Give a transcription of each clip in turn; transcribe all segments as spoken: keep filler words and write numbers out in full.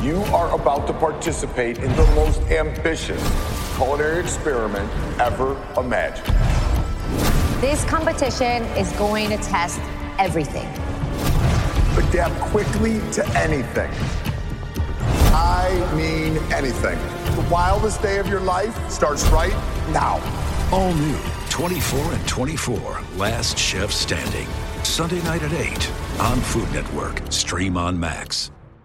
You are about to participate in the most ambitious culinary experiment ever imagined. This competition is going to test everything. Adapt quickly to anything. I mean anything. The wildest day of your life starts right now. All new twenty-four and twenty-four, Last Chef Standing. Sunday night at eight on Food Network. Stream on Max.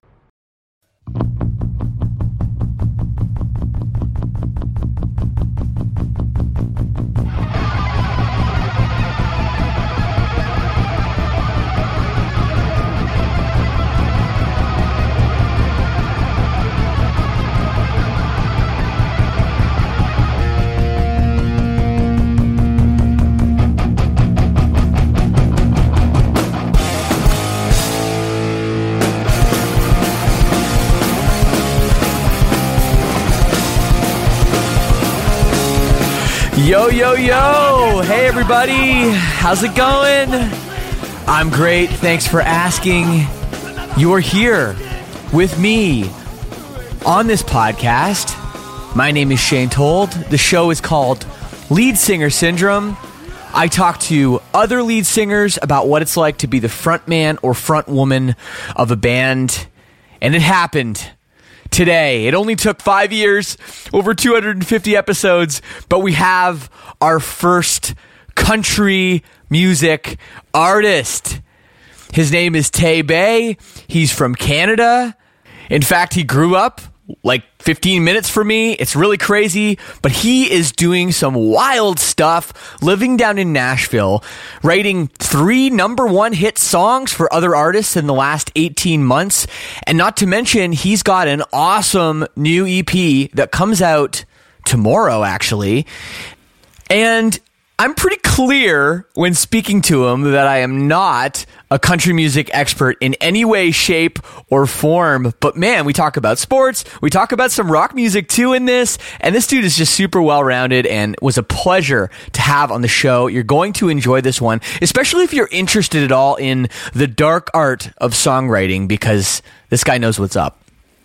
Yo, yo, yo. Hey, everybody. How's it going? I'm great. Thanks for asking. You're here with me on this podcast. My name is Shane Told. The show is called Lead Singer Syndrome. I talk to other lead singers about what it's like to be the front man or front woman of a band. And it happened today. It only took five years, over two hundred fifty episodes, but we have our first country music artist. His name is Tay Bay. He's from Canada. In fact, he grew up like fifteen minutes from me. It's really crazy, but he is doing some wild stuff, living down in Nashville, writing three number one hit songs for other artists in the last eighteen months. And not to mention, he's got an awesome new E P that comes out tomorrow, actually. And I'm pretty clear when speaking to him that I am not a country music expert in any way, shape, or form. But man, we talk about sports. We talk about some rock music too in this. And this dude is just super well-rounded and was a pleasure to have on the show. You're going to enjoy this one, especially if you're interested at all in the dark art of songwriting, because this guy knows what's up.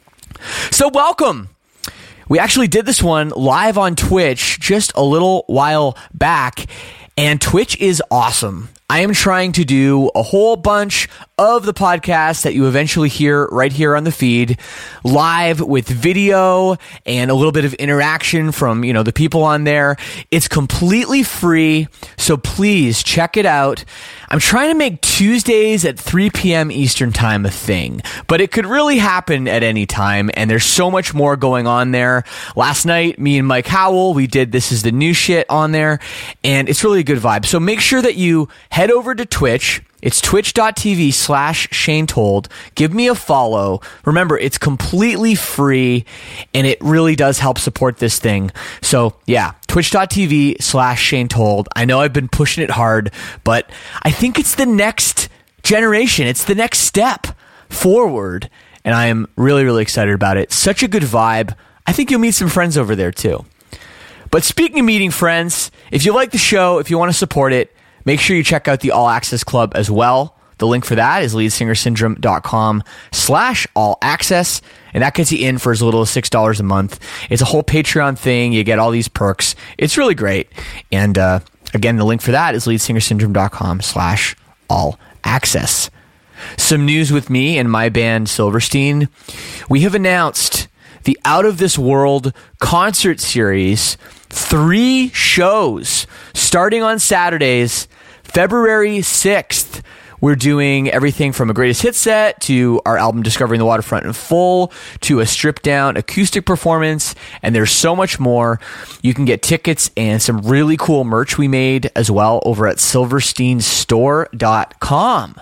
So welcome. We actually did this one live on Twitch just a little while back, and Twitch is awesome. I am trying to do a whole bunch of the podcasts that you eventually hear right here on the feed, live with video and a little bit of interaction from, you know, the people on there. It's completely free, so please check it out. I'm trying to make Tuesdays at three p.m. Eastern time a thing, but it could really happen at any time, and there's so much more going on there. Last night, me and Mike Howell, we did This Is the New Shit on there, and it's really a good vibe. So make sure that you head over to Twitch. It's twitch.tv slash Shane Told. Give me a follow. Remember, it's completely free, and it really does help support this thing. So, yeah, twitch.tv slash Shane Told. I know I've been pushing it hard, but I think it's the next generation. It's the next step forward, and I am really, really excited about it. Such a good vibe. I think you'll meet some friends over there, too. But speaking of meeting friends, if you like the show, if you want to support it, make sure you check out the All Access Club as well. The link for that is leadsingersyndrome.com slash all access. And that gets you in for as little as six dollars a month. It's a whole Patreon thing. You get all these perks. It's really great. And uh, again, the link for that is leadsingersyndrome.com slash all access. Some news with me and my band Silverstein. We have announced the Out of This World concert series. Three shows starting on Saturdays, February sixth. We're doing everything from a greatest hit set to our album Discovering the Waterfront in Full to a stripped down acoustic performance, and there's so much more. You can get tickets and some really cool merch we made as well over at silverstein store dot com.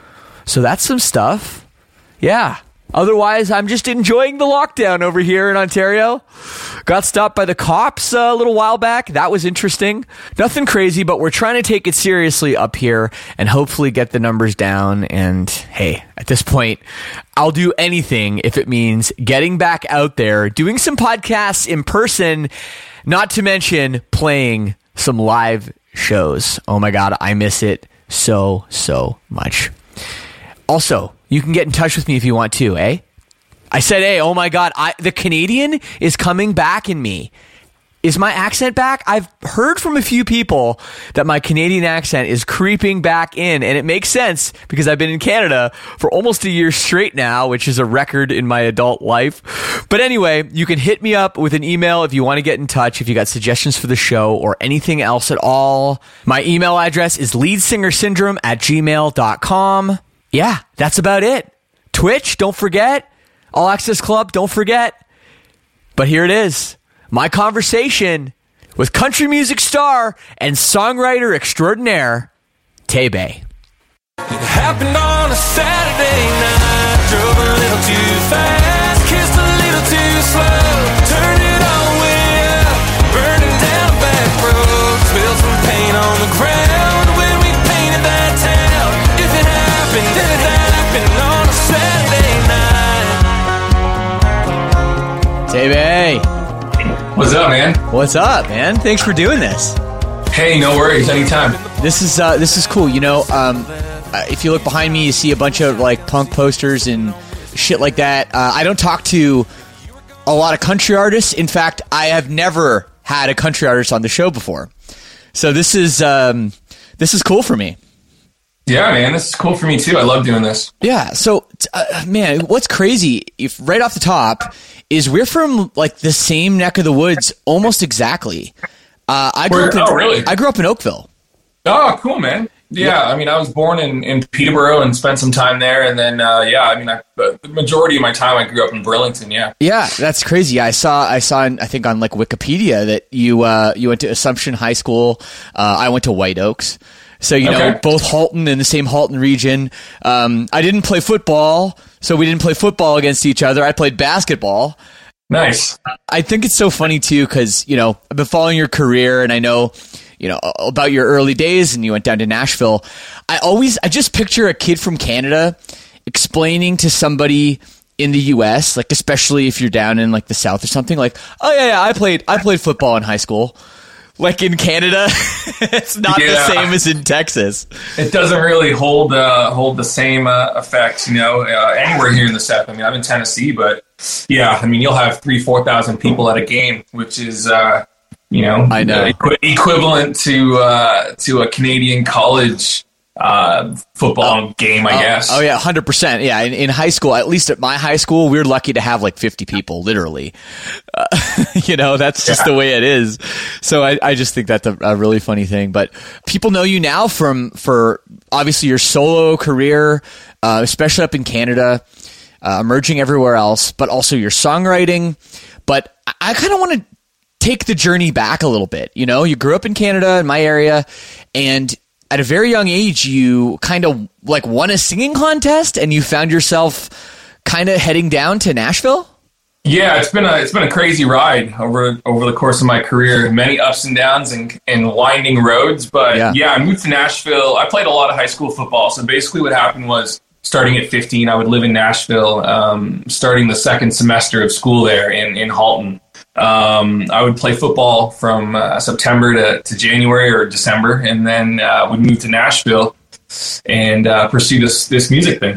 So that's some stuff. Yeah. Otherwise, I'm just enjoying the lockdown over here in Ontario. Got stopped by the cops a little while back. That was interesting. Nothing crazy, but we're trying to take it seriously up here and hopefully get the numbers down. And hey, at this point, I'll do anything if it means getting back out there, doing some podcasts in person, not to mention playing some live shows. Oh my God, I miss it so, so much. Also, you can get in touch with me if you want to, eh? I said, hey, oh my God, I, the Canadian is coming back in me. Is my accent back? I've heard from a few people that my Canadian accent is creeping back in, and it makes sense because I've been in Canada for almost a year straight now, which is a record in my adult life. But anyway, you can hit me up with an email if you want to get in touch, if you got suggestions for the show or anything else at all. My email address is leadsingersyndrome at gmail dot com. Yeah, that's about it. Twitch, don't forget. All Access Club, don't forget. But here it is. My conversation with country music star and songwriter extraordinaire, Tay-Bay. It happened on a Saturday night. Drove a little too fast, kissed a little too slow. Turned it all the way up, burning down a back road. Spilled some paint on the ground when we painted that town. If it happened, if it happened on a Saturday night. Tay-Bay. What's up, man? What's up, man? Thanks for doing this. Hey, no worries. Anytime. This is uh, this is cool. You know, um, uh, if you look behind me, you see a bunch of like punk posters and shit like that. Uh, I don't talk to a lot of country artists. In fact, I have never had a country artist on the show before. So this is um, this is cool for me. Yeah, man, this is cool for me too. I love doing this. Yeah. So, uh, man, what's crazy, if right off the top, is we're from like the same neck of the woods, almost exactly. Uh, I grew Where, up in, oh, really? I grew up in Oakville. Oh, cool, man. Yeah, yeah. I mean, I was born in, in Peterborough and spent some time there, and then uh, yeah, I mean, I, the majority of my time I grew up in Burlington. Yeah. Yeah, that's crazy. I saw, I saw, in, I think on like Wikipedia that you uh, you went to Assumption High School. Uh, I went to White Oaks. So, you know, okay. Both Halton in the same Halton region. Um, I didn't play football, so we didn't play football against each other. I played basketball. Nice. I think it's so funny, too, because, you know, I've been following your career, and I know, you know, about your early days, and you went down to Nashville. I always, I just picture a kid from Canada explaining to somebody in the U S, like, especially if you're down in, like, the South or something, like, oh, yeah, yeah, I played, I played football in high school. Like in Canada, it's not yeah. the same as in Texas. It doesn't really hold uh, hold the same uh, effects, you know, uh, anywhere here in the South. I mean, I'm in Tennessee, but yeah, I mean, you'll have three, four thousand people at a game, which is, uh, you know, I know. Equ- equivalent to uh, to a Canadian college uh, football oh, game, I oh, guess. Oh yeah, one hundred percent. Yeah, in, in high school, at least at my high school, we were lucky to have like fifty people, literally. Uh, you know, that's just yeah. the way it is. So I, I just think that's a, a really funny thing. But people know you now from for obviously your solo career, uh, especially up in Canada, uh, emerging everywhere else, but also your songwriting. But I, I kind of want to take the journey back a little bit. You know, you grew up in Canada, in my area, and at a very young age, you kind of like won a singing contest, and you found yourself kind of heading down to Nashville. Yeah, it's been a it's been a crazy ride over over the course of my career. Many ups and downs and, and winding roads. But yeah. yeah, I moved to Nashville. I played a lot of high school football. So basically, what happened was, starting at fifteen, I would live in Nashville. Um, starting the second semester of school there in in Halton. Um, I would play football from uh, September to, to January or December, and then uh, would move to Nashville and uh, pursue this this music thing.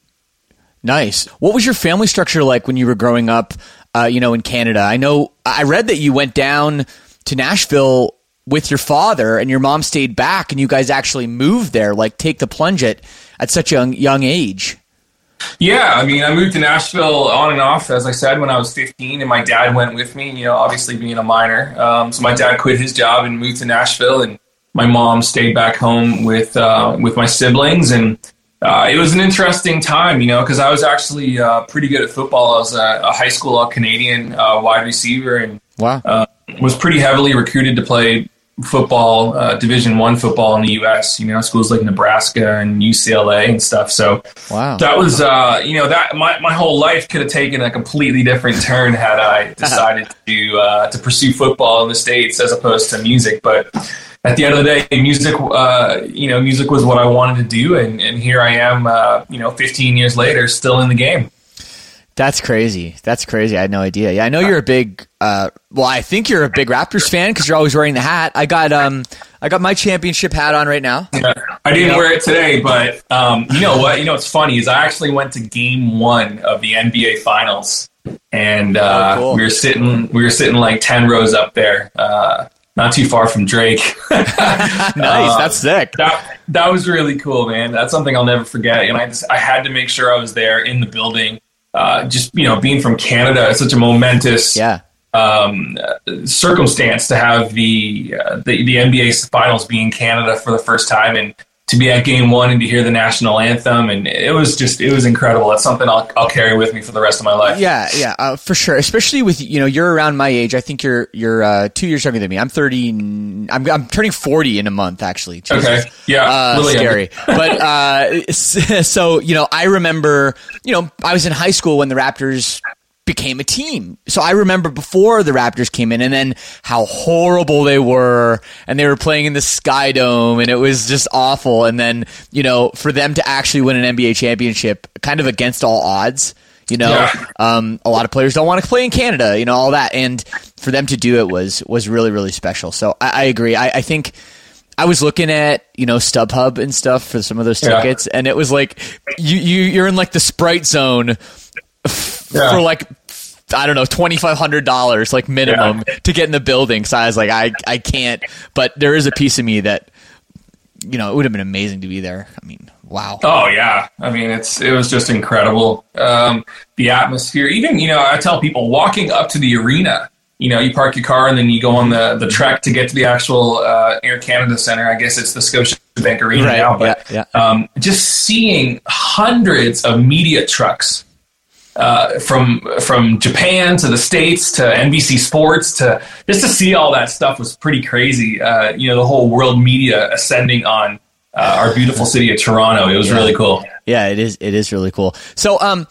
Nice. What was your family structure like when you were growing up, uh, you know, in Canada? I know I read that you went down to Nashville with your father, and your mom stayed back, and you guys actually moved there, like take the plunge at, at such a young, young age. Yeah, I mean, I moved to Nashville on and off, as I said, when I was fifteen, and my dad went with me, you know, obviously being a minor. Um, so my dad quit his job and moved to Nashville, and my mom stayed back home with uh, with my siblings. And uh, it was an interesting time, you know, because I was actually uh, pretty good at football. I was a, a high school All-Canadian uh, wide receiver, and wow. uh, was pretty heavily recruited to play football, uh, Division One football in the U S, you know, schools like Nebraska and U C L A and stuff. So wow. that was, uh, you know, that my, my whole life could have taken a completely different turn had I decided to, uh, to pursue football in the States as opposed to music. But at the end of the day, music, uh, you know, music was what I wanted to do. And, and here I am, uh, you know, fifteen years later, still in the game. That's crazy. That's crazy. I had no idea. Yeah, I know you're a big. Uh, well, I think you're a big Raptors fan because you're always wearing the hat. I got um, I got my championship hat on right now. Yeah. I didn't You know? wear it today, but um, you know what? You know what's funny is I actually went to game one of the N B A Finals, and uh, Oh, cool. we were sitting we were sitting like ten rows up there, uh, not too far from Drake. Nice, Uh, that's sick. That that was really cool, man. That's something I'll never forget. And I just I had to make sure I was there in the building. Uh, just you know, being from Canada, it's such a momentous Yeah. um, uh, circumstance to have the, uh, the the N B A Finals be in Canada for the first time, and to be at Game One and to hear the national anthem, and it was just it was incredible. That's something I'll I'll carry with me for the rest of my life. Yeah, yeah, uh, for sure. Especially with, you know, you're around my age. I think you're you're uh, two years younger than me. I'm thirty. I'm I'm turning forty in a month, actually. Jesus. Okay. Yeah. Uh, really scary. But uh, so you know, I remember, you know, I was in high school when the Raptors became a team. So I remember before the Raptors came in, and then how horrible they were, and they were playing in the Sky Dome, and it was just awful. And then, you know, for them to actually win an N B A championship, kind of against all odds, you know, Yeah. um, a lot of players don't want to play in Canada, you know, all that. And for them to do it was, was really, really special. So I, I agree. I, I think I was looking at, you know, StubHub and stuff for some of those Yeah. tickets, and it was like, you, you, you're in like the Sprite zone Yeah. for like, I don't know, twenty-five hundred dollars like minimum Yeah. to get in the building. So I was like, I, I can't, but there is a piece of me that, you know, it would have been amazing to be there. I mean, wow. Oh yeah, I mean it's it was just incredible. Um, the atmosphere, even you know, I tell people walking up to the arena. You know, you park your car and then you go on the, the trek to get to the actual uh, Air Canada Center. I guess it's the Scotiabank Arena Right, now, but yeah, yeah. Um, just seeing hundreds of media trucks uh, from from Japan to the States to N B C Sports to just to see all that stuff was pretty crazy. Uh, you know, the whole world media ascending on uh, our beautiful city of Toronto. It was Yeah. really cool. Yeah, it is. It is really cool. So, um,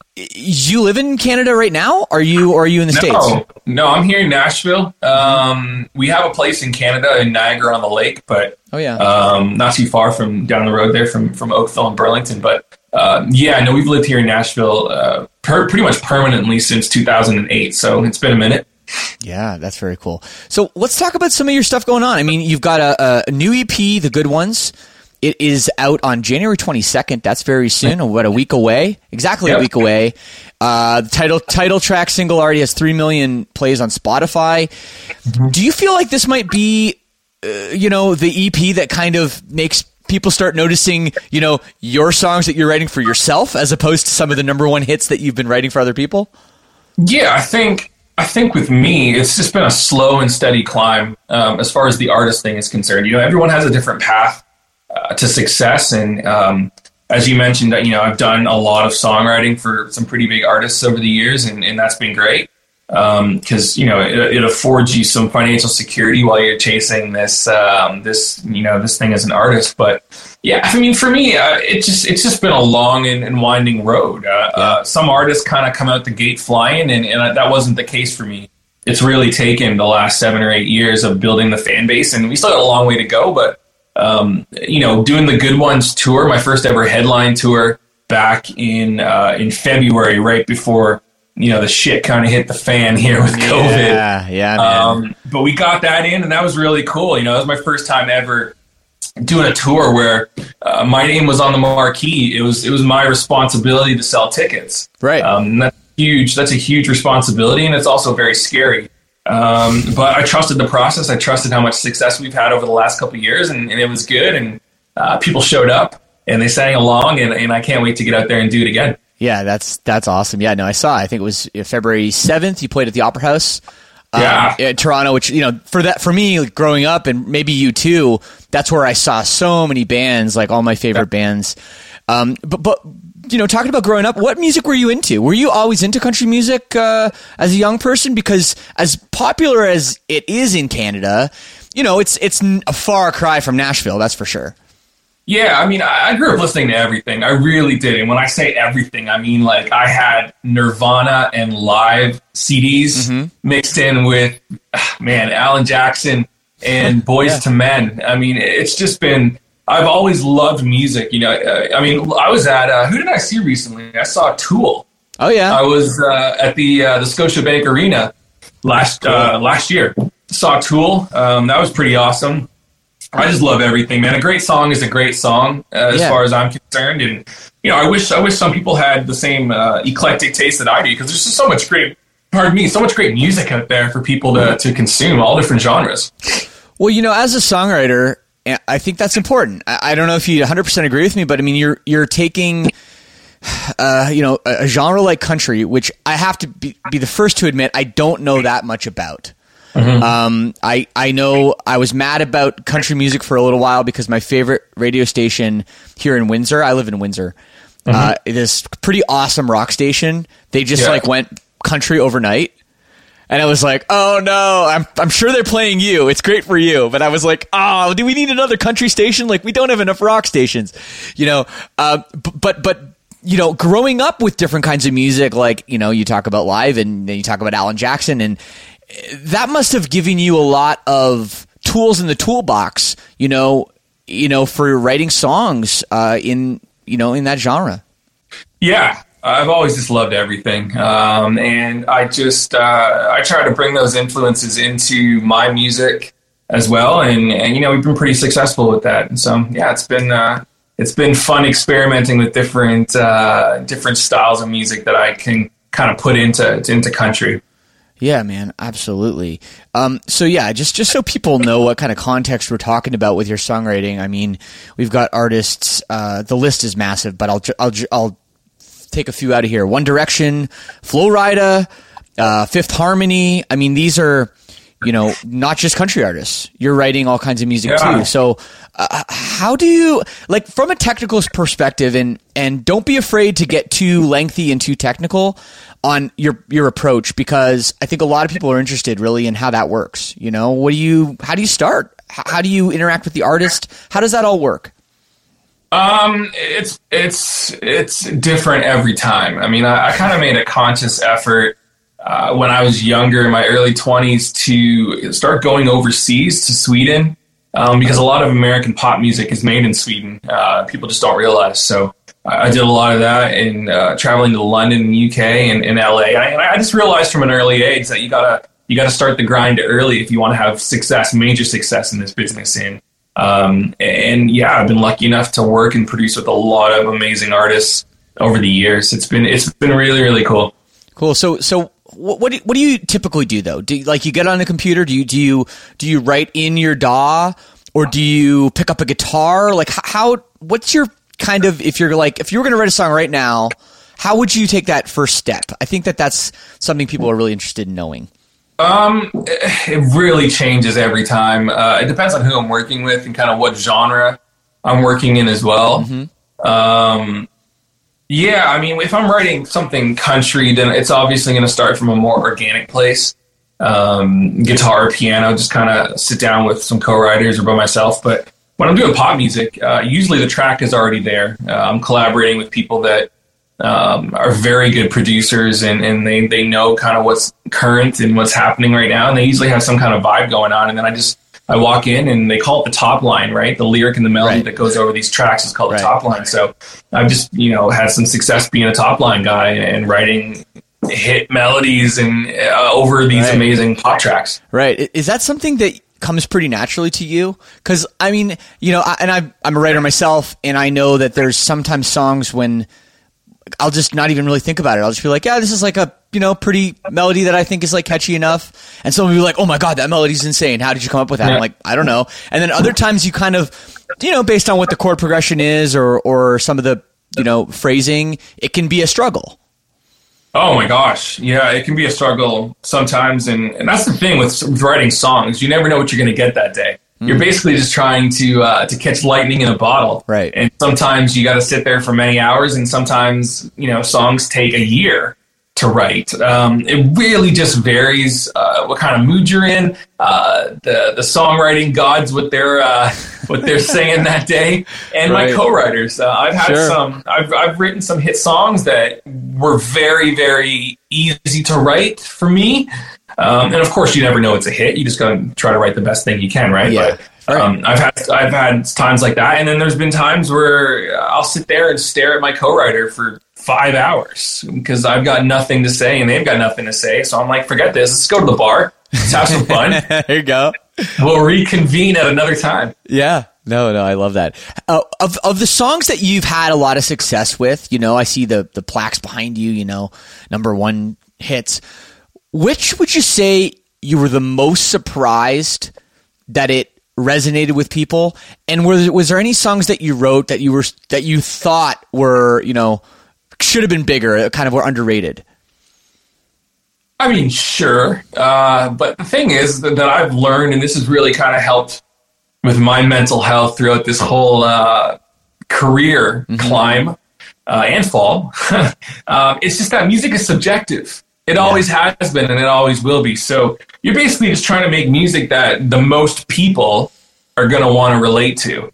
you live in Canada right now? Are you, or are you in the States? No, no, I'm here in Nashville. Um, we have a place in Canada in Niagara on the Lake, but Oh, yeah. um, not too far from down the road there from from Oakville and Burlington. But uh, yeah, no, we've lived here in Nashville uh, per, pretty much permanently since two thousand eight. So it's been a minute. Yeah, that's very cool. So let's talk about some of your stuff going on. I mean, you've got a, a new E P, The Good Ones. It is out on January twenty-second. That's very soon. What, a week away? Exactly Yep. a week away. Uh, the title title track single already has three million plays on Spotify. Mm-hmm. Do you feel like this might be, uh, you know, the E P that kind of makes people start noticing, you know, your songs that you're writing for yourself as opposed to some of the number one hits that you've been writing for other people? Yeah, I think I think with me, it's just been a slow and steady climb um, as far as the artist thing is concerned. You know, everyone has a different path uh, to success, and um, as you mentioned, you know, I've done a lot of songwriting for some pretty big artists over the years, and, and that's been great because um, you know it, it affords you some financial security while you're chasing this um, this you know this thing as an artist. But yeah, I mean, for me, uh, it just it's just been a long and, and winding road. Uh, Yeah. uh, some artists kind of come out the gate flying, and, and that wasn't the case for me. It's really taken the last seven or eight years of building the fan base, and we still got a long way to go. But um, you know, doing the Good Ones tour, my first ever headline tour back in uh, in February, right before you know the shit kind of hit the fan here with COVID. Yeah, yeah, man. Um, but we got that in, and that was really cool. You know, that was my first time ever doing a tour where uh, my name was on the marquee. It was it was my responsibility to sell tickets. Right. Um, and that's huge. That's a huge responsibility, and it's also very scary. Um, but I trusted the process. I trusted how much success we've had over the last couple of years, and, and it was good. And uh, people showed up, and they sang along, and, and I can't wait to get out there and do it again. Yeah, that's that's awesome. Yeah, no, I saw. I think it was February seventh. You played at the Opera House, um, Yeah. in Toronto. Which, you know, for that for me, like, growing up, and maybe you too. That's where I saw so many bands, like all my favorite Yeah. bands. Um, but but you know, talking about growing up, what music were you into? Were you always into country music uh, as a young person? Because as popular as it is in Canada, you know, it's it's a far cry from Nashville. That's for sure. Yeah, I mean, I I grew up listening to everything. I really did. And when I say everything, I mean, like, I had Nirvana and Live C Ds Mm-hmm. mixed in with, man, Alan Jackson and Boyz Yeah. two Men. I mean, it's just been, I've always loved music. You know, uh, I mean, I was at, uh, who did I see recently? I saw Tool. Oh yeah, I was uh, at the uh, the Scotiabank Arena last uh, last year. Saw Tool. Um, that was pretty awesome. I just love everything, man. A great song is a great song, uh, as Yeah. far as I'm concerned. And, you know, I wish I wish some people had the same uh, eclectic taste that I do, because there's just so much great, pardon me, so much great music out there for people to, to consume, all different genres. Well, you know, as a songwriter, I think that's important. I I don't know if you one hundred percent agree with me, but I mean, you're you're taking, uh, you know, a, a genre like country, which I have to be, be the first to admit I don't know that much about. Mm-hmm. Um, I I know I was mad about country music for a little while because my favorite radio station here in Windsor, I live in Windsor, mm-hmm. uh, this pretty awesome rock station. They just Yeah. like went country overnight. And I was like, oh no, I'm I'm sure they're playing you. It's great for you. But I was like, oh, do we need another country station? Like, we don't have enough rock stations, you know? Uh, b- but, but, you know, growing up with different kinds of music, like, you know, you talk about live and then you talk about Alan Jackson, and that must have given you a lot of tools in the toolbox, you know, you know, for writing songs uh, in, you know, in that genre. Yeah. I've always just loved everything. Um, and I just, uh, I try to bring those influences into my music as well. And, and, you know, we've been pretty successful with that. And so, yeah, it's been, uh, it's been fun experimenting with different, uh, different styles of music that I can kind of put into, into country. Yeah, man, absolutely. Um, so yeah, just just so people know what kind of context we're talking about with your songwriting. I mean, we've got artists. Uh, the list is massive, but I'll I'll I'll take a few out of here. One Direction, Flo Rida, uh, Fifth Harmony. I mean, these are, you know, not just country artists. You're writing all kinds of music Yeah. too. So, uh, how do you, like, from a technical perspective, and and don't be afraid to get too lengthy and too technical on your your approach, because I think a lot of people are interested really in how that works. You know, what do you, how do you start? How, how do you interact with the artist? How does that all work? Um, it's, it's, it's different every time. I mean, I, I kind of made a conscious effort, uh, when I was younger in my early twenties to start going overseas to Sweden. Um, because a lot of American pop music is made in Sweden. Uh, people just don't realize. So I, I did a lot of that in, uh, traveling to London and U K and, and L A. And I, and I just realized from an early age that you gotta, you gotta start the grind early if you want to have success, major success in this business. And, Um, and yeah, I've been lucky enough to work and produce with a lot of amazing artists over the years. It's been, it's been really, really cool. Cool. So, so what, what do, what do you typically do though? Do you, like, you get on the computer? Do you, do you, do you write in your D A W, or do you pick up a guitar? Like, how, what's your kind of, if you're like, if you were going to write a song right now, how would you take that first step? I think that that's something people are really interested in knowing. Um, it really changes every time. Uh, it depends on who I'm working with and kind of what genre I'm working in as well. Mm-hmm. Um, yeah, I mean, if I'm writing something country, then it's obviously going to start from a more organic place. Um, guitar, piano, just kind of sit down with some co-writers or by myself. But when I'm doing pop music, uh, usually the track is already there. Uh, I'm collaborating with people that um, are very good producers, and, and they, they know kind of what's current and what's happening right now. And they usually have some kind of vibe going on. And then I just, I walk in and they call it the top line, right? The lyric and the melody Right. that goes over these tracks is called Right. the top line. So I've just, you know, had some success being a top line guy and writing hit melodies and uh, over these Right. amazing pop tracks. Right. I- Is that something that comes pretty naturally to you? Because, I mean, you know, I, and I, I'm a writer myself, and I know that there's sometimes songs when I'll just not even really think about it. I'll just be like, yeah, this is like a, you know, pretty melody that I think is like catchy enough. And someone will be like, oh my God, that melody's insane. How did you come up with that? Yeah. I'm like, I don't know. And then other times you kind of, you know, based on what the chord progression is, or, or some of the, you know, phrasing, it can be a struggle. Oh my gosh. Yeah, it can be a struggle sometimes. And, and that's the thing with, with writing songs. You never know what you're going to get that day. Mm. You're basically just trying to uh, to catch lightning in a bottle. Right. And sometimes you got to sit there for many hours, and sometimes, you know, songs take a year to write. Um, it really just varies uh, what kind of mood you're in, uh, the the songwriting gods, what they're uh, what they're saying that day, and Right. my co-writers. Uh, I've had Sure. some. I've I've written some hit songs that were very very easy to write for me. Um, and of course, you never know it's a hit. You just got to try to write the best thing you can, right? Yeah. But um, I've had I've had times like that, and then there's been times where I'll sit there and stare at my co-writer for five hours because I've got nothing to say and they've got nothing to say. So I'm like, forget this. Let's go to the bar. Let's have some fun. There you go. We'll reconvene at another time. Yeah. No, no, I love that. Uh, of of the songs that you've had a lot of success with, you know, I see the the plaques behind you, you know, number one hits. Which would you say you were the most surprised that it resonated with people? And were, was there any songs that you wrote that you were that you thought were, you know, should have been bigger, kind of were underrated? I mean, sure. Uh, but the thing is that, that I've learned, and this has really kind of helped with my mental health throughout this whole uh, career mm-hmm. climb uh, and fall, um, it's just that music is subjective. It yeah. always has been, and it always will be. So you're basically just trying to make music that the most people are going to want to relate to.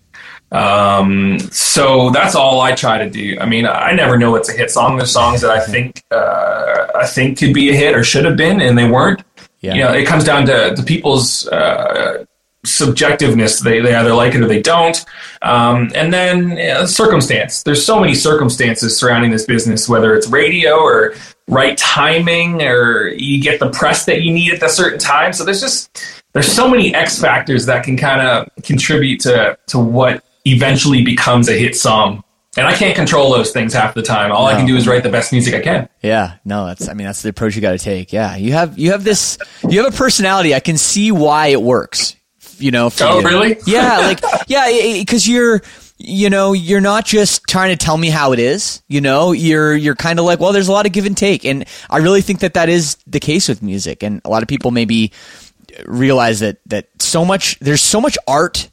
Um, so that's all I try to do. I mean, I never know what's a hit song. There's songs that I think uh, I think could be a hit or should have been, and they weren't. Yeah. You know, it comes down to, to people's uh, subjectiveness. They they either like it or they don't. Um, and then you know, circumstance. There's so many circumstances surrounding this business, whether it's radio or right timing, or you get the press that you need at a certain time. So there's just there's so many X factors that can kind of contribute to to what eventually becomes a hit song. And I can't control those things half the time. All no. I can do is write the best music I can. Yeah, no, that's, I mean, that's the approach you got to take. Yeah. You have, you have this, you have a personality. I can see why it works, you know. For oh, you. Really? Yeah. Like, yeah, cause you're, you know, you're not just trying to tell me how it is, you know, you're, you're kind of like, well, there's a lot of give and take. And I really think that that is the case with music. And a lot of people maybe realize that, that so much, there's so much art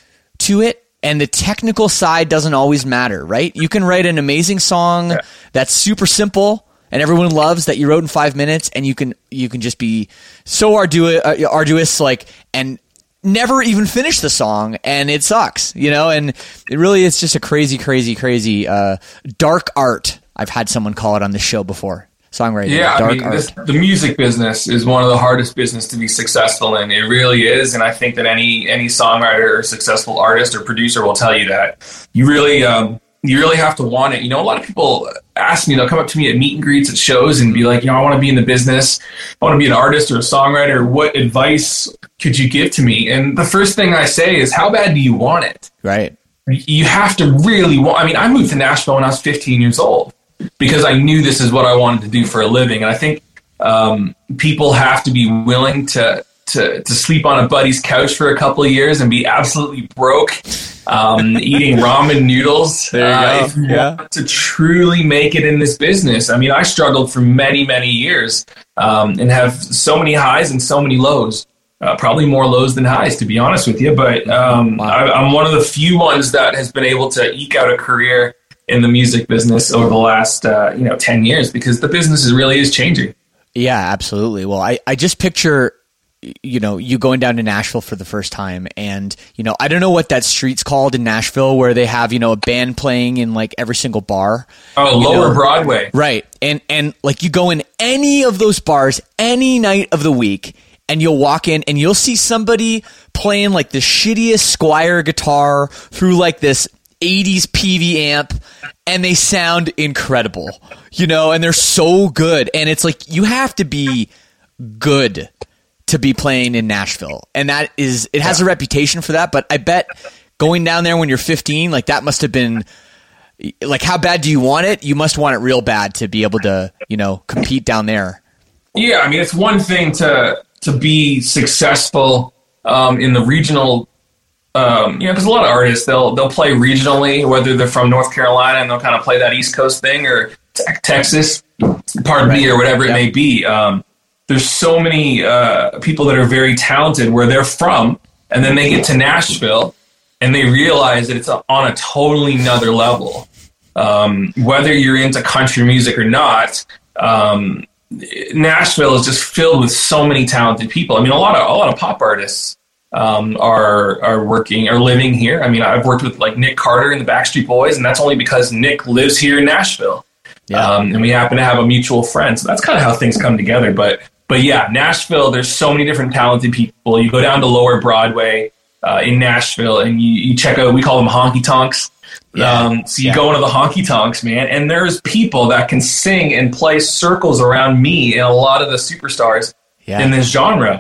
to it. And the technical side doesn't always matter, right? You can write an amazing song yeah. that's super simple and everyone loves that you wrote in five minutes, and you can you can just be so arduous, uh, arduous, like, and never even finish the song, and it sucks, you know. And it really is just a crazy, crazy, crazy uh, dark art. I've had someone call it on the show before. Songwriting. Yeah, dark I mean, art. This, the music business is one of the hardest business to be successful in. It really is, and I think that any any songwriter or successful artist or producer will tell you that. You really um, you really have to want it. You know, a lot of people ask me, they'll come up to me at meet and greets at shows and be like, you know, I want to be in the business. I want to be an artist or a songwriter. What advice could you give to me? And the first thing I say is, how bad do you want it? Right. You have to really want. I mean, I moved to Nashville when I was fifteen years old, because I knew this is what I wanted to do for a living. And I think um, people have to be willing to, to to sleep on a buddy's couch for a couple of years and be absolutely broke, um, eating ramen noodles. There you uh, go. if you yeah. want to truly make it in this business. I mean, I struggled for many, many years um, and have so many highs and so many lows. Uh, probably more lows than highs, to be honest with you. But um, I, I'm one of the few ones that has been able to eke out a career in the music business over the last, uh, you know, ten years, because the business is really is changing. Yeah, absolutely. Well, I, I just picture, you know, you going down to Nashville for the first time, and, you know, I don't know what that street's called in Nashville where they have, you know, a band playing in like every single bar. Oh, Lower know? Broadway. Right. And, and like you go in any of those bars any night of the week, and you'll walk in and you'll see somebody playing like the shittiest Squire guitar through like this eighties P V amp, and they sound incredible, you know, and they're so good. And it's like, you have to be good to be playing in Nashville. And that is, it has a reputation for that. But I bet going down there when you're fifteen, like that must have been like, how bad do you want it? You must want it real bad to be able to, you know, compete down there. Yeah. I mean, it's one thing to, to be successful um, in the regional, um, you know, because a lot of artists, they'll they'll play regionally, whether they're from North Carolina and they'll kind of play that East Coast thing, or te- Texas, pardon right. me, or whatever yep. it may be. Um, there's so many uh, people that are very talented where they're from, and then they get to Nashville and they realize that it's on a totally another level. Um, whether you're into country music or not, um, Nashville is just filled with so many talented people. I mean, a lot of a lot of pop artists um, are are working are living here. I mean, I've worked with like Nick Carter and the Backstreet Boys, and that's only because Nick lives here in Nashville, yeah. um, and we happen to have a mutual friend. So that's kind of how things come together. But but yeah, Nashville. There's so many different talented people. You go down to Lower Broadway uh, in Nashville, and you, you check out. We call them honky tonks. Yeah. Um, so you yeah. go into the honky tonks, man, and there's people that can sing and play circles around me and a lot of the superstars yeah. in this genre.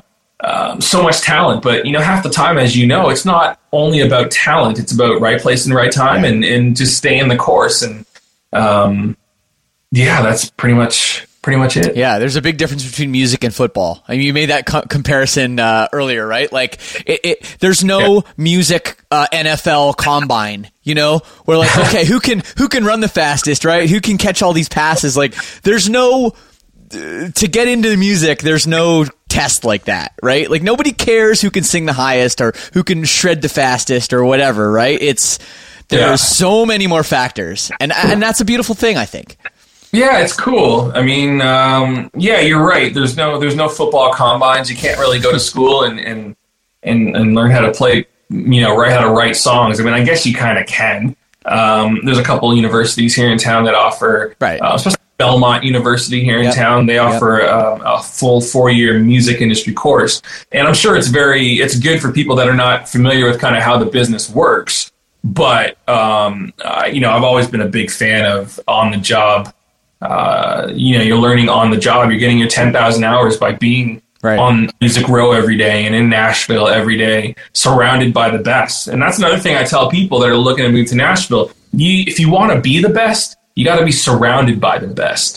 um, so much talent. But, you know, half the time, as you know, it's not only about talent. It's about right place and right time, and, and just stay in the course. And, um, yeah, that's pretty much pretty much it. Yeah, there's a big difference between music and football. I mean, you made that co- comparison uh, earlier, right? Like, it, it, there's no yeah. music uh, N F L combine. You know, we're like, okay, who can who can run the fastest, right? Who can catch all these passes? Like, there's no uh, to get into the music. There's no test like that, right? Like, nobody cares who can sing the highest or who can shred the fastest or whatever, right? It's there's yeah. so many more factors, and and that's a beautiful thing, I think. Yeah, it's cool. I mean, um, yeah, you're right. There's no there's no football combines. You can't really go to school and and and, and learn how to play, you know, write how to write songs. I mean, I guess you kind of can. Um, there's a couple universities here in town that offer, right. uh, especially Belmont University here in yep. town. They offer yep. um, a full four-year music industry course, and I'm sure it's very it's good for people that are not familiar with kind of how the business works. But um, uh, you know, I've always been a big fan of on the job. Uh, you know, you're learning on the job. You're getting your ten thousand hours by being right. on Music Row every day and in Nashville every day, surrounded by the best. And that's another thing I tell people that are looking to move to Nashville. You, if you want to be the best, you got to be surrounded by the best.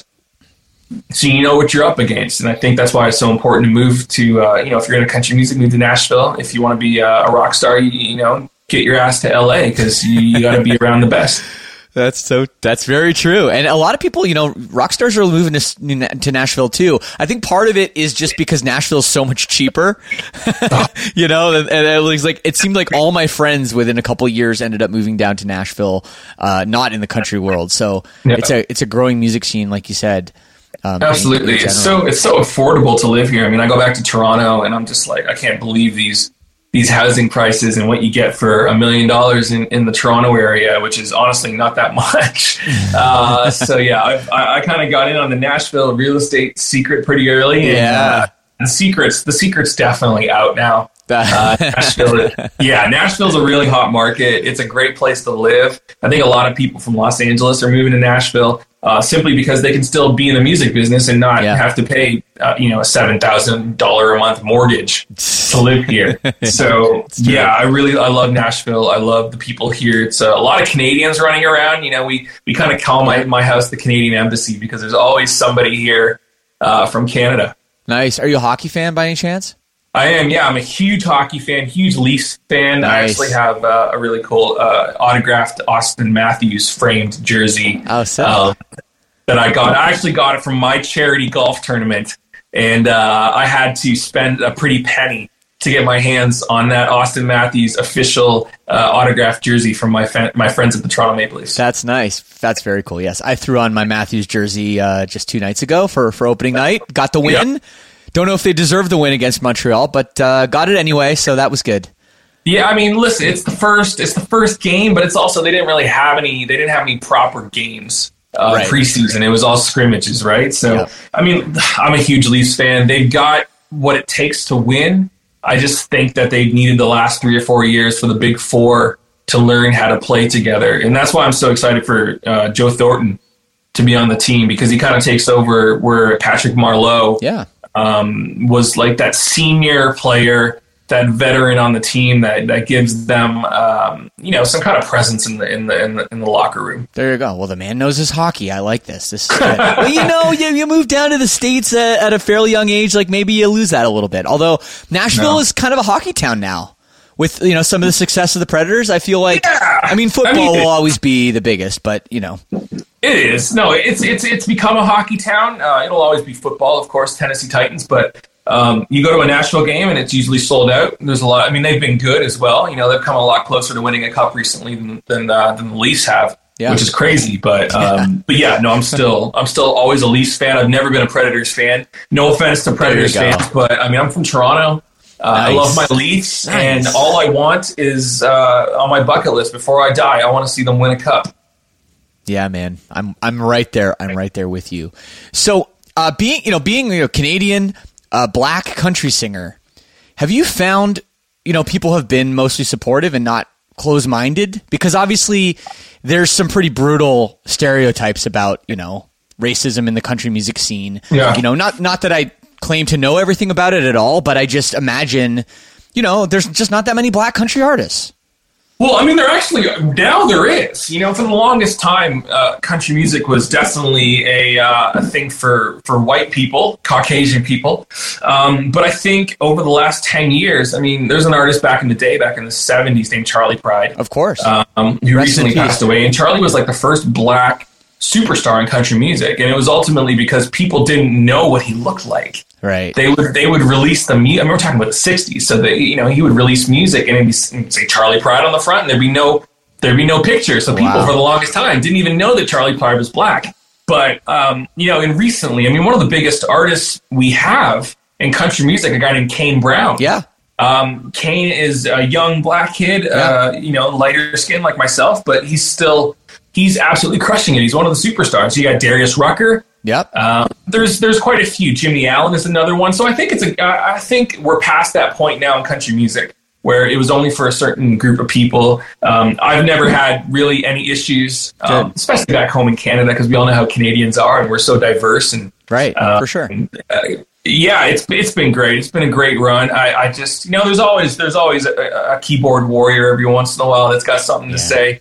So you know what you're up against. And I think that's why it's so important to move to, uh, you know, if you're into country music, move to Nashville. If you want to be uh, a rock star, you, you know, get your ass to L A because you, you got to be around the best. That's so. That's very true, and a lot of people, you know, rock stars are moving to, to Nashville too. I think part of it is just because Nashville is so much cheaper, you know. And, and it was like it seemed like all my friends within a couple of years ended up moving down to Nashville, uh, not in the country world. So yeah. it's a it's a growing music scene, like you said. Um, Absolutely, in, in it's so it's so affordable to live here. I mean, I go back to Toronto, and I'm just like, I can't believe these. these housing prices and what you get for a million dollars in, in the Toronto area, which is honestly not that much. Uh, so yeah, I've, I, I kind of got in on the Nashville real estate secret pretty early. And, yeah. uh, the secret's, the secret's definitely out now. Uh, Nashville, yeah, Nashville's a really hot market. It's a great place to live. I think a lot of people from Los Angeles are moving to Nashville uh, simply because they can still be in the music business and not yeah. have to pay, uh, you know, a seven thousand dollars a month mortgage to live here. So yeah, I really, I love Nashville. I love the people here. It's uh, a lot of Canadians running around. You know, we, we kind of call my, my house the Canadian Embassy because there's always somebody here uh, from Canada. Nice. Are you a hockey fan by any chance? I am, yeah. I'm a huge hockey fan, huge Leafs fan. Nice. I actually have uh, a really cool uh, autographed Austin Matthews framed jersey oh, so. uh, that I got. I actually got it from my charity golf tournament, and uh, I had to spend a pretty penny to get my hands on that Austin Matthews official uh, autographed jersey from my fa- my friends at the Toronto Maple Leafs. That's nice. That's very cool. Yes, I threw on my Matthews jersey uh, just two nights ago for, for opening night. Got the win. Yep. Don't know if they deserve the win against Montreal, but uh, got it anyway, so that was good. Yeah, I mean, listen, it's the first, it's the first game, but it's also they didn't really have any, they didn't have any proper games uh, right. preseason. It was all scrimmages, right? So, yep. I mean, I'm a huge Leafs fan. They've got what it takes to win. I just think that they've needed the last three or four years for the Big Four to learn how to play together, and that's why I'm so excited for uh, Joe Thornton to be on the team because he kind of takes over where Patrick Marleau. Yeah. Um, was like that senior player, that veteran on the team that, that gives them, um, you know, some kind of presence in the in the in the in the locker room. There you go. Well, the man knows his hockey. I like this. This is good. Well, you know, you, you move down to the States at, at a fairly young age. Like maybe you lose that a little bit. Although Nashville no. is kind of a hockey town now. With, you know, some of the success of the Predators, I feel like, yeah. I mean, football I mean, will always be the biggest, but, you know. It is. No, it's it's it's become a hockey town. Uh, it'll always be football, of course, Tennessee Titans, but um, you go to a Nashville game and it's usually sold out. There's a lot. I mean, they've been good as well. You know, they've come a lot closer to winning a cup recently than than, uh, than the Leafs have, yeah. which is crazy. But um, but yeah, no, I'm still I'm still always a Leafs fan. I've never been a Predators fan. No offense to Predators fans, but I mean, I'm from Toronto. Uh, nice. I love my Leafs, nice. And all I want is uh, on my bucket list before I die. I want to see them win a cup. Yeah, man, I'm I'm right there. I'm right there with you. So, uh, being you know being you know Canadian, uh, black country singer, have you found you know people have been mostly supportive and not close-minded? Because obviously, there's some pretty brutal stereotypes about you know racism in the country music scene. Yeah. You know, not not that I claim to know everything about it at all, but I just imagine, you know, there's just not that many black country artists. Well, I mean, there actually, now there is. You know, for the longest time, uh, country music was definitely a, uh, a thing for, for white people, Caucasian people. Um, but I think over the last ten years, I mean, there's an artist back in the day, back in the seventies, named Charlie Pride. Of course. Um, who Rest recently passed away. And Charlie was like the first black superstar in country music. And it was ultimately because people didn't know what he looked like. Right. They would they would release the music. I mean, we're talking about the sixties. So they, you know, he would release music and it'd, be, it'd say Charlie Pride on the front, and there'd be no there'd be no picture. So people Wow. for the longest time didn't even know that Charlie Pride was black. But um, you know, and recently, I mean, one of the biggest artists we have in country music, a guy named Kane Brown. Yeah. Um, Kane is a young black kid, yeah. uh, you know, lighter skin like myself, but he's still he's absolutely crushing it. He's one of the superstars. You got Darius Rucker. Yep. Uh, there's there's quite a few. Jimmy Allen is another one. So I think it's a I think we're past that point now in country music where it was only for a certain group of people. Um, I've never had really any issues, um, especially back home in Canada, because we all know how Canadians are and we're so diverse and right uh, for sure. And, uh, yeah, it's it's been great. It's been a great run. I, I just you know there's always there's always a, a keyboard warrior every once in a while that's got something yeah. to say.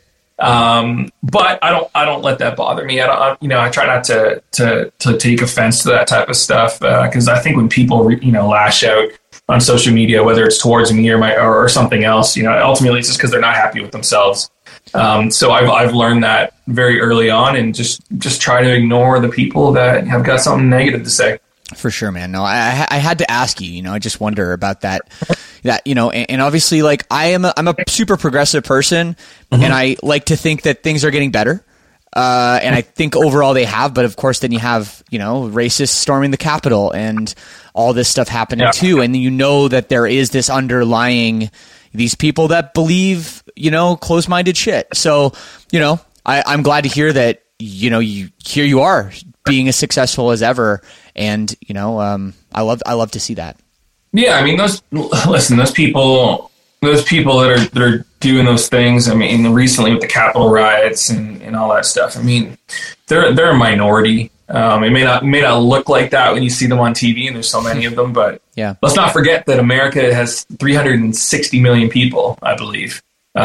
Um, but I don't, I don't let that bother me. I don't, I, you know, I try not to, to, to take offense to that type of stuff. Uh, cause I think when people, re, you know, lash out on social media, whether it's towards me or my, or, or something else, you know, ultimately it's just cause they're not happy with themselves. Um, so I've, I've learned that very early on and just, just try to ignore the people that have got something negative to say. For sure, man. No, I I had to ask you, you know, I just wonder about that, that, you know, and, and obviously like I am a, I'm a super progressive person mm-hmm. and I like to think that things are getting better. Uh, and I think overall they have, but of course then you have, you know, racists storming the Capitol and all this stuff happening yeah. too. And you know that there is this underlying, these people that believe, you know, closed-minded shit. So, you know, I, I'm glad to hear that, you know, you here you are being as successful as ever. And, you know, um, I love, I love to see that. Yeah. I mean, those, listen, those people, those people that are, that are doing those things. I mean, recently with the Capitol riots and, and all that stuff, I mean, they're, they're a minority. Um, it may not, may not look like that when you see them on T V and there's so many of them, but yeah. let's not forget that America has three hundred sixty million people, I believe.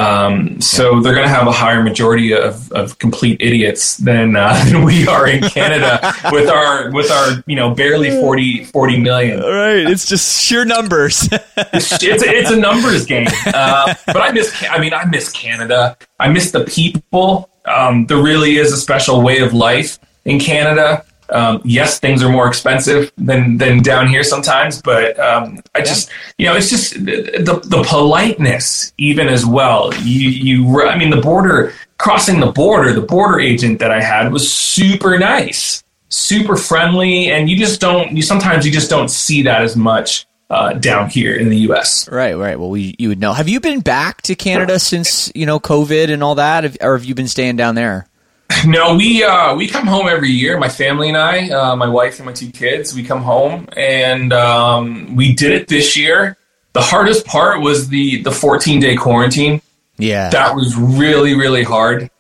Um, so yeah. they're going to have a higher majority of, of complete idiots than, uh, than we are in Canada with our, with our, you know, barely forty, forty million. All right. It's just sheer numbers. it's, it's, a, it's a numbers game. Uh, but I miss, I mean, I miss Canada. I miss the people. Um, there really is a special way of life in Canada. Um, yes, things are more expensive than, than down here sometimes, but um, I just, you know, it's just the the politeness even as well. You, you, I mean, the border, crossing the border, the border agent that I had was super nice, super friendly, and you just don't, you sometimes you just don't see that as much uh, down here in the U S. Right, right. Well, we, you would know. Have you been back to Canada since, you know, COVID and all that, or have you been staying down there? No, we uh, we come home every year. My family and I, uh, my wife and my two kids, we come home, and um, we did it this year. The hardest part was the the fourteen day quarantine. Yeah, that was really really hard.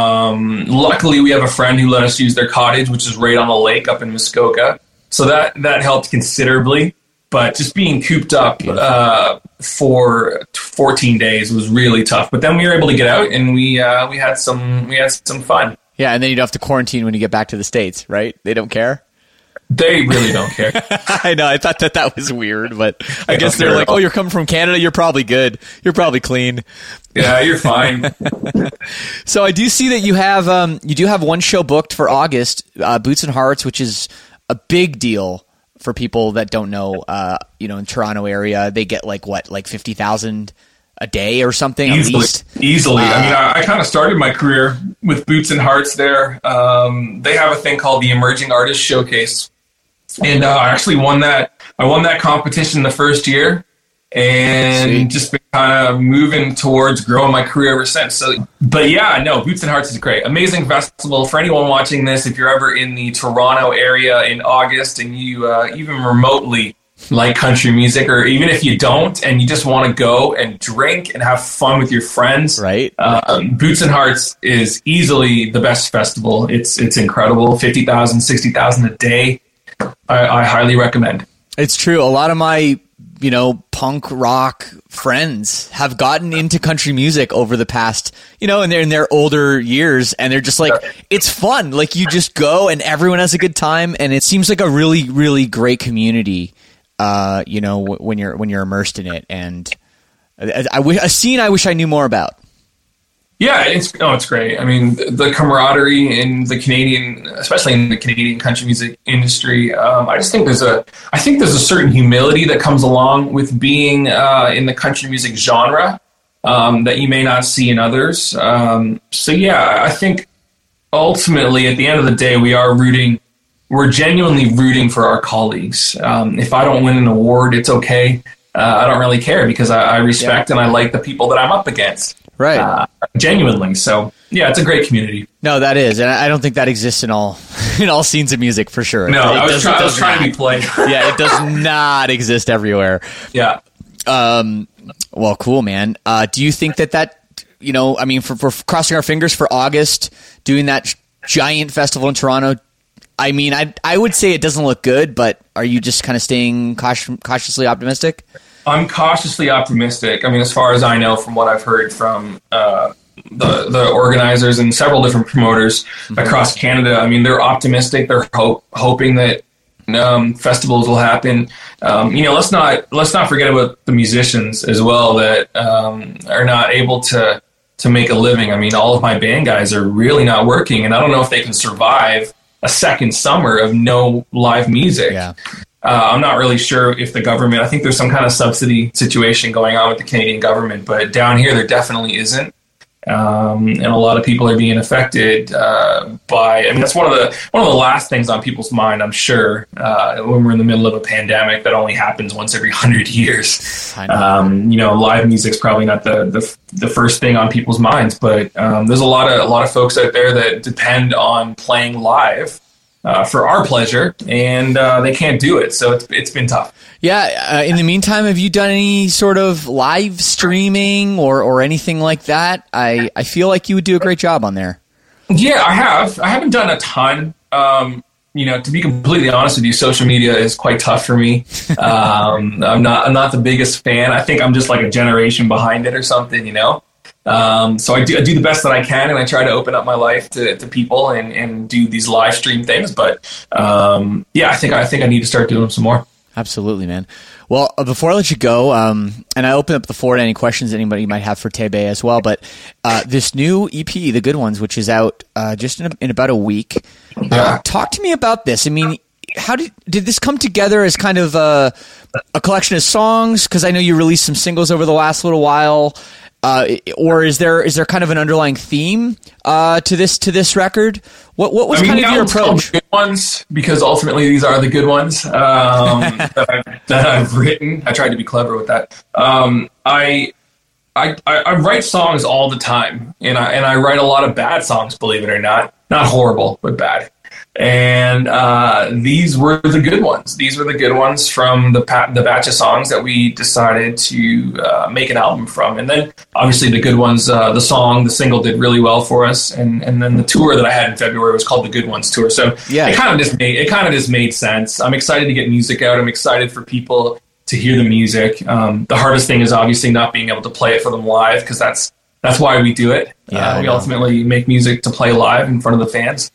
Um, luckily, we have a friend who let us use their cottage, which is right on the lake up in Muskoka, so that that helped considerably. But just being cooped up uh, for fourteen days was really tough. But then we were able to get out, and we uh, we had some we had some fun. Yeah, and then you'd have to quarantine when you get back to the States, right? They don't care? They really don't care. I know. I thought that that was weird, but I guess they're like, oh, you're coming from Canada. You're probably good. You're probably clean. Yeah, you're fine. So I do see that you have um, you do have one show booked for August, uh, Boots and Hearts, which is a big deal for people that don't know. Uh, you know, in Toronto area, they get like what, like fifty thousand a day or something easily, at least. Easily. Uh, I mean, I, I kind of started my career with Boots and Hearts there. Um, they have a thing called the Emerging Artist Showcase. And uh, I actually won that. I won that competition the first year and Sweet. just been kind of moving towards growing my career ever since. So, but yeah, no, Boots and Hearts is great. Amazing festival. For anyone watching this, if you're ever in the Toronto area in August and you uh, even remotely like country music, or even if you don't and you just want to go and drink and have fun with your friends, right? Um, Boots and Hearts is easily the best festival. It's it's incredible. fifty thousand, sixty thousand a day. I, I highly recommend. It's true. A lot of my, you know, punk rock friends have gotten into country music over the past, you know, and they're in their older years, and they're just like, it's fun. Like, you just go and everyone has a good time, and it seems like a really, really great community, uh, you know, w- when you're when you're immersed in it. And I, I wish, a scene I wish I knew more about. Yeah, it's oh, it's great. I mean, the, the camaraderie in the Canadian, especially in the Canadian country music industry, um, I just think there's a, I think there's a certain humility that comes along with being uh, in the country music genre um, that you may not see in others. Um, so yeah, I think ultimately at the end of the day, we are rooting, we're genuinely rooting for our colleagues. Um, if I don't win an award, it's okay. Uh, I don't really care because I, I respect yeah. and I like the people that I'm up against. Right. Uh, genuinely. So yeah, it's a great community. No, that is. And I don't think that exists in all, in all scenes of music for sure. No, it I was, try, I was trying to be polite. Yeah. It does not exist everywhere. Yeah. Um, well, cool, man. Uh, do you think that that, you know, I mean, for, for crossing our fingers for August, doing that giant festival in Toronto, I mean, I, I would say it doesn't look good, but are you just kind of staying cautious, cautiously optimistic? I'm cautiously optimistic. I mean, as far as I know from what I've heard from uh, the the organizers and several different promoters mm-hmm. across Canada, I mean, they're optimistic. They're hope, hoping that um, festivals will happen. Um, you know, let's not let's not forget about the musicians as well that um, are not able to to make a living. I mean, all of my band guys are really not working, and I don't know if they can survive a second summer of no live music. Yeah. Uh, I'm not really sure if the government, I think there's some kind of subsidy situation going on with the Canadian government, but down here there definitely isn't. Um, and a lot of people are being affected uh, by, I mean, that's one of the one of the last things on people's mind, I'm sure, uh, when we're in the middle of a pandemic that only happens once every hundred years. I know. Um, you know, live music's probably not the, the the first thing on people's minds, but um, there's a lot of a lot of folks out there that depend on playing live Uh, for our pleasure, and uh, they can't do it, so it's it's been tough. Yeah. Uh, in the meantime, have you done any sort of live streaming or, or anything like that? I, I feel like you would do a great job on there. Yeah, I have. I haven't done a ton. Um, you know, to be completely honest with you, social media is quite tough for me. Um, I'm not I'm not the biggest fan. I think I'm just like a generation behind it or something. You know. Um, so I do, I do the best that I can, and I try to open up my life to, to people and, and do these live stream things. But um, yeah, I think I think I need to start doing some more. Absolutely, man. Well, uh, before I let you go, um, and I open up the floor to any questions anybody might have for Tebe as well, but uh, this new E P, The Good Ones, which is out uh, just in, a, in about a week, Yeah. uh, talk to me about this. I mean, how did did this come together as kind of a, a collection of songs? Because I know you released some singles over the last little while. Uh, or is there is there kind of an underlying theme uh, to this to this record? What what was I mean, kind of your approach? Good ones, because ultimately these are the good ones um, that, I've, that I've written. I tried to be clever with that. Um, I, I I write songs all the time, and I and I write a lot of bad songs. Believe it or not, not horrible, but bad. And uh, these were the good ones. These were the good ones from the pa- the batch of songs that we decided to uh, make an album from. And then, obviously, the good ones, uh, the song, the single did really well for us. And and then the tour that I had in February was called the Good Ones Tour. So yeah. it kind of just made it kind of just made sense. I'm excited to get music out. I'm excited for people to hear the music. Um, the hardest thing is obviously not being able to play it for them live, because that's that's why we do it. Yeah, uh, we ultimately make music to play live in front of the fans.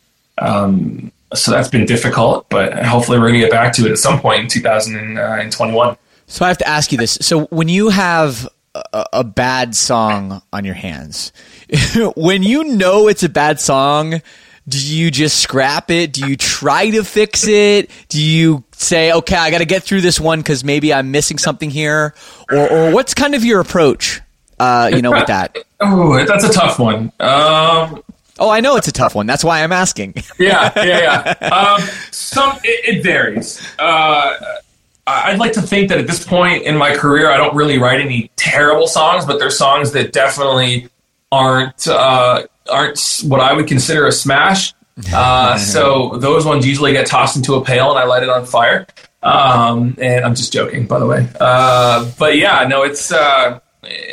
Um, so that's been difficult, but hopefully we're going to get back to it at some point in two thousand twenty-one. So I have to ask you this. So when you have a, a bad song on your hands, when you know it's a bad song, do you just scrap it? Do you try to fix it? Do you say, okay, I got to get through this one because maybe I'm missing something here? Or, or what's kind of your approach, uh, you know, with that? Oh, that's a tough one. Um, Oh, I know it's a tough one. That's why I'm asking. yeah, yeah, yeah. Um, some it, it varies. Uh, I'd like to think that at this point in my career, I don't really write any terrible songs, but there's songs that definitely aren't uh, aren't what I would consider a smash. Uh, so those ones usually get tossed into a pail, and I light it on fire. Um, and I'm just joking, by the way. Uh, but yeah, no, it's. Uh,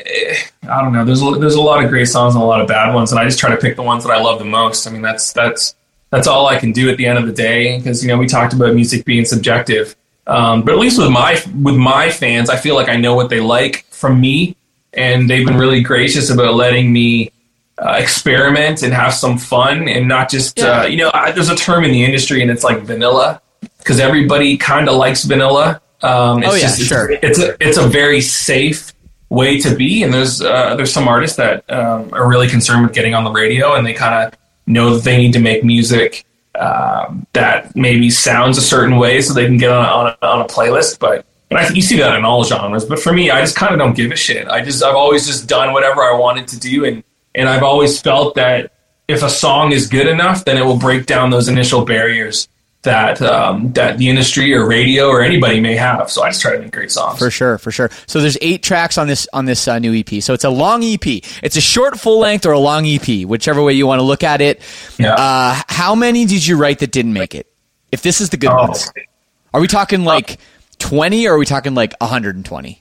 I don't know. There's a, there's a lot of great songs and a lot of bad ones, and I just try to pick the ones that I love the most. I mean, that's that's that's all I can do at the end of the day, because you know we talked about music being subjective. Um, but at least with my with my fans, I feel like I know what they like from me, and they've been really gracious about letting me uh, experiment and have some fun, and not just yeah. uh, you know. I, there's a term in the industry, and it's like vanilla, because everybody kind of likes vanilla. Um, it's oh yeah, just, sure. It's, it's a it's a very safe way to be, and there's uh, there's some artists that um, are really concerned with getting on the radio, and they kind of know that they need to make music Um, that maybe sounds a certain way so they can get on, on, a, on a playlist. But and I, you see that in all genres. But for me, I just kind of don't give a shit. I just I've always just done whatever I wanted to do, and and I've always felt that if a song is good enough, then it will break down those initial barriers that um, that the industry or radio or anybody may have. So I just try to make great songs. For sure, for sure. So there's eight tracks on this on this uh, new E P. So it's a long E P. It's a short full length or a long E P, whichever way you want to look at it. Yeah. Uh, how many did you write that didn't make it? If this is the good oh. ones, are we talking like twenty or are we talking like one hundred twenty?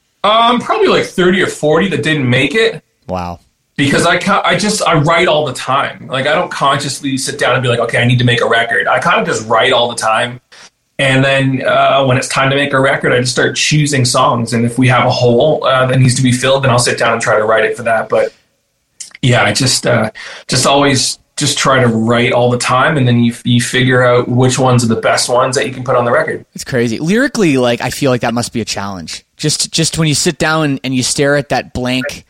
Um, probably like thirty or forty that didn't make it. Wow. Because I, I just, I write all the time. Like, I don't consciously sit down and be like, okay, I need to make a record. I kind of just write all the time. And then uh, when it's time to make a record, I just start choosing songs. And if we have a hole uh, that needs to be filled, then I'll sit down and try to write it for that. But yeah, I just, uh, just always just try to write all the time. And then you, you figure out which ones are the best ones that you can put on the record. It's crazy. Lyrically, like, I feel like that must be a challenge. Just, just when you sit down and you stare at that blank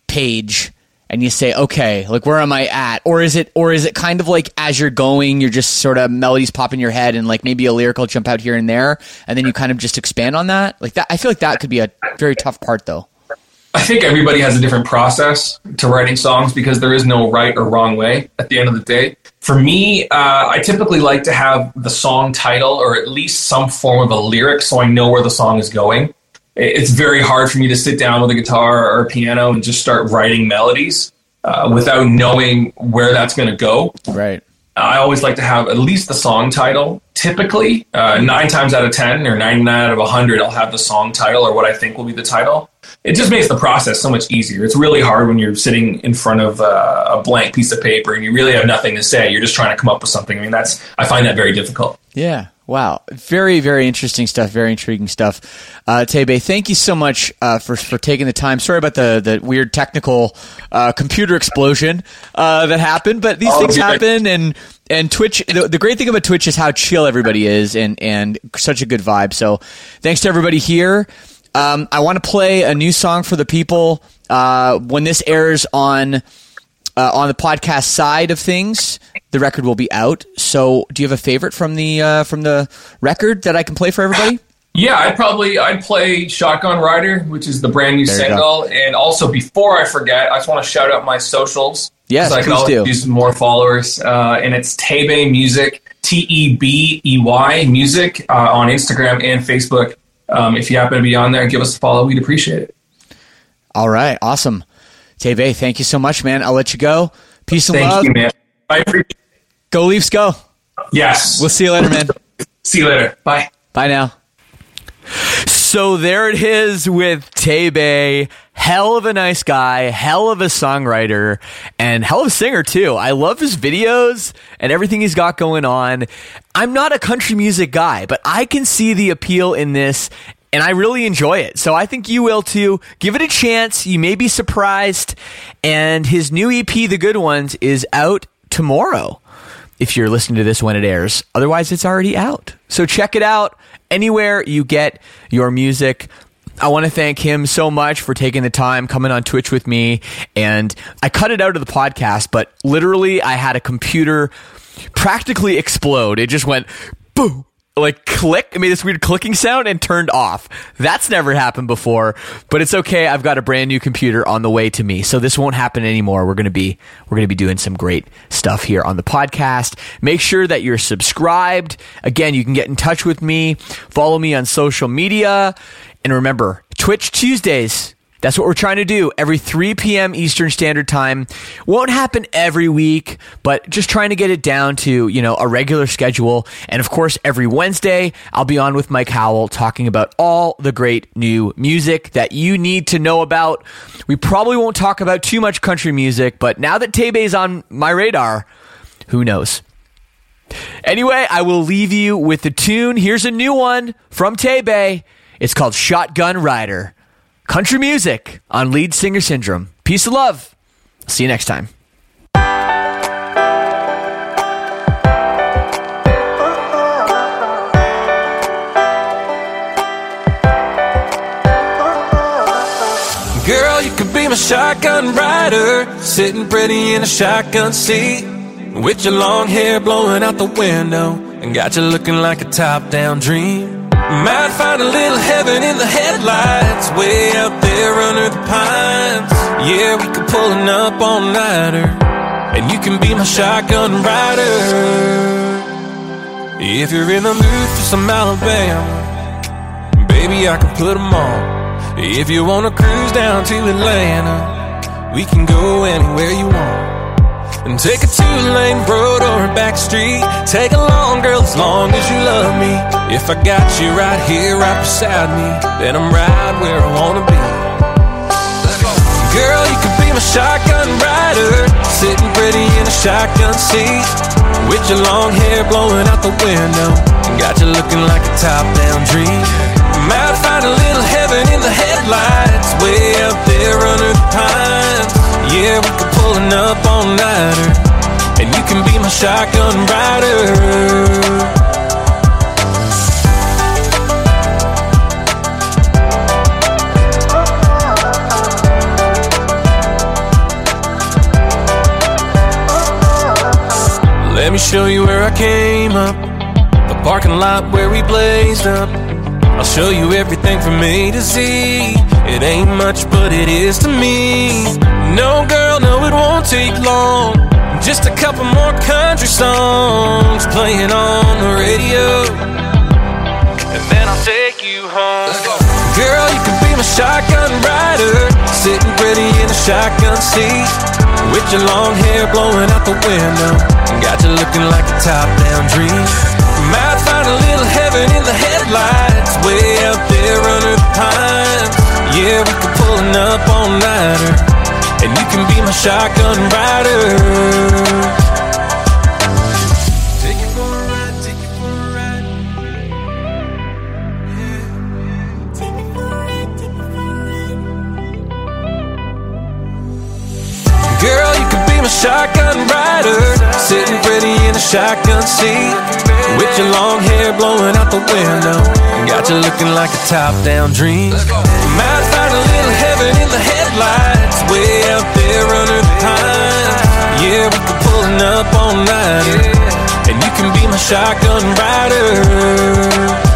page and you say, okay, like, where am I at? Or is it, or is it kind of like as you're going, you're just sort of melodies pop in your head and like maybe a lyric will jump out here and there, and then you kind of just expand on that? Like that, I feel like that could be a very tough part, though. I think everybody has a different process to writing songs because there is no right or wrong way at the end of the day. For me, uh, I typically like to have the song title or at least some form of a lyric so I know where the song is going. It's very hard for me to sit down with a guitar or a piano and just start writing melodies uh, without knowing where that's going to go. Right. I always like to have at least the song title. Typically, uh, nine times out of ten or ninety-nine out of one hundred, I'll have the song title or what I think will be the title. It just makes the process so much easier. It's really hard when you're sitting in front of uh, a blank piece of paper and you really have nothing to say. You're just trying to come up with something. I mean, that's I find that very difficult. Yeah. Wow. Very, very interesting stuff. Very intriguing stuff. Uh, Tebe, thank you so much uh, for for taking the time. Sorry about the, the weird technical uh, computer explosion uh, that happened, but these oh, things yeah. happen. And and Twitch, the, the great thing about Twitch is how chill everybody is and, and such a good vibe. So thanks to everybody here. Um, I want to play a new song for the people uh, when this airs on uh, on the podcast side of things. The record will be out. So, do you have a favorite from the uh, from the record that I can play for everybody? Yeah, I'd probably I'd play Shotgun Rider, which is the brand new there single. And also, before I forget, I just want to shout out my socials. Yes, I please do. Use more followers, uh, and it's Tebe Music, T E B E Y Music uh, on Instagram and Facebook. Um, if you happen to be on there, give us a follow. We'd appreciate it. All right, awesome, Tebe. Thank you so much, man. I'll let you go. Peace and thank love. Thank you, man. I appreciate it. Go Leafs, go. Yes. We'll see you later, man. See you later. Bye. Bye now. So there it is with Tebe. Hell of a nice guy, hell of a songwriter, and hell of a singer too. I love his videos and everything he's got going on. I'm not a country music guy, but I can see the appeal in this, and I really enjoy it. So I think you will too. Give it a chance. You may be surprised. And his new E P, The Good Ones, is out tomorrow, if you're listening to this when it airs. Otherwise, it's already out. So check it out anywhere you get your music. I want to thank him so much for taking the time, coming on Twitch with me. And I cut it out of the podcast, but literally I had a computer practically explode. It just went boom, like click. It made this weird clicking sound and turned off. That's never happened before, but it's okay. I've got a brand new computer on the way to me, so this won't happen anymore. We're going to be we're going to be doing some great stuff here on the podcast. Make sure that you're subscribed. Again, you can get in touch with me, follow me on social media, and remember, Twitch Tuesdays. That's what we're trying to do every three p.m. Eastern Standard Time. Won't happen every week, but just trying to get it down to, you know, a regular schedule. And of course, every Wednesday, I'll be on with Mike Howell talking about all the great new music that you need to know about. We probably won't talk about too much country music, but now that Tebe's on my radar, who knows? Anyway, I will leave you with the tune. Here's a new one from Tay-Bay. It's called Shotgun Rider. Country music on Lead Singer Syndrome. Peace and love. See you next time. Girl, you could be my shotgun rider, sitting pretty in a shotgun seat, with your long hair blowing out the window, and got you looking like a top-down dream. Might find a little heaven in the headlights, way out there under the pines. Yeah, we could pull an up all-nighter, and you can be my shotgun rider. If you're in the mood for some Alabama, baby, I can put them on. If you wanna cruise down to Atlanta, we can go anywhere you want. And take a two-lane road or a back street. Take a long, girl, as long as you love me. If I got you right here, right beside me, then I'm right where I wanna be. Girl, you could be my shotgun rider, sitting pretty in a shotgun seat, with your long hair blowing out the window, and got you looking like a top-down dream. Might find a little heaven in the headlights, way out there under the pines. Yeah, we could pull an up all-nighter, and you can be my shotgun rider. Let me show you where I came up, the parking lot where we blazed up. I'll show you everything from A to Z. It ain't much, but it is to me. No, girl, no, it won't take long. Just a couple more country songs playing on the radio, and then I'll take you home. Girl, you can be my shotgun rider, sitting pretty in a shotgun seat, with your long hair blowing out the window, and got you looking like a top-down dream. Might find a little heaven in the headlights, way out there under the pines. Yeah, we could pull an up all-nighter, and you can be my shotgun rider. Take you for a ride, take you for a ride. Yeah. Take me for a ride, take me for a ride. Girl, you could be my shotgun rider, sitting pretty in a shotgun seat, with your long hair blowing out the window, and got you looking like a top-down dream. Might find a little heaven in the headlights, way out there under the pines. Yeah, we could pull an up all-nighter, and you can be my shotgun rider.